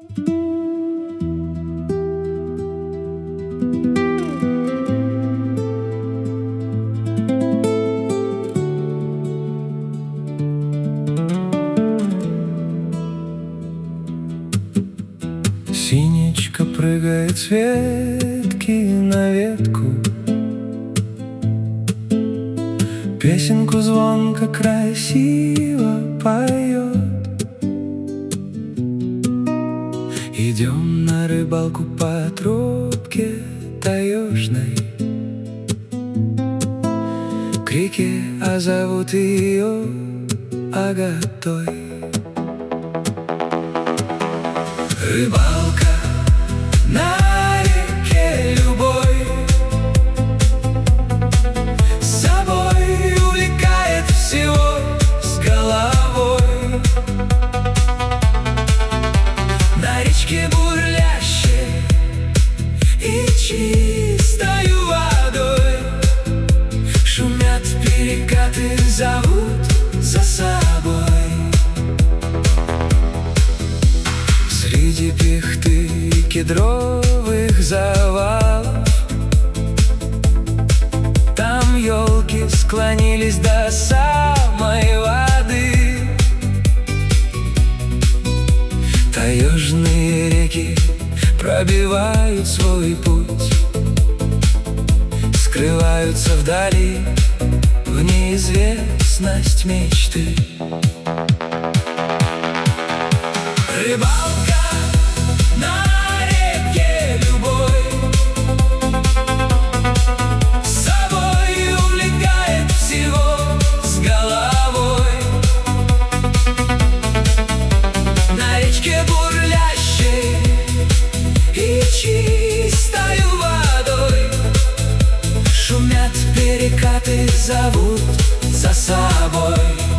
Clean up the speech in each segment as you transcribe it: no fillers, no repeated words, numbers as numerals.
Синичка прыгает с ветки на ветку, песенку звонко красиво поет. Идем на рыбалку по тропке таежной, к реке, а зовут ее Агатой. Рыбалка на реке любой с собой увлекает всего с головой. На речке бурлящей и чистою водой шумят перекаты, зовут за собой. Среди пихты и кедровых завалов там елки склонились до самой воды. Таежные реки пробивают свой путь, скрываются вдали в неизвестность мечты. Рыбалка на реке любой с собой увлекает всего с головой. На речке бурлящей и чистою водой шумят перекаты, зовут за собой.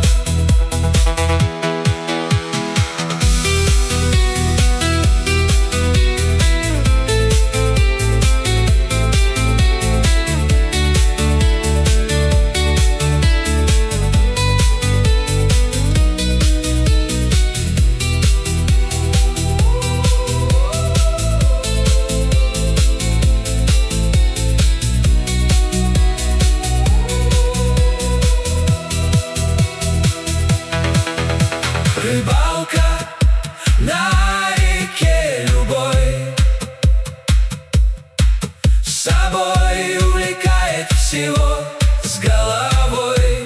Рыбалка на реке любой с собой увлекает всего с головой.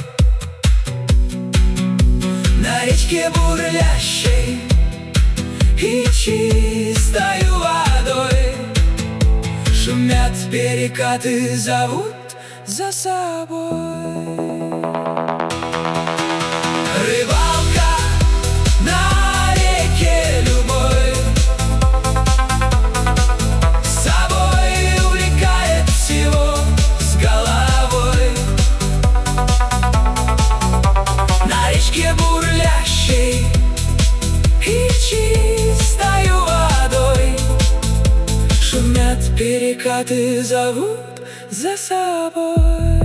На речке бурлящей и чистою водой шумят перекаты, зовут за собой. Рыбалка на реке любой с собой увлекает всего с головой. На речке бурлящей и чистою водой шумят перекаты, зовут за собой.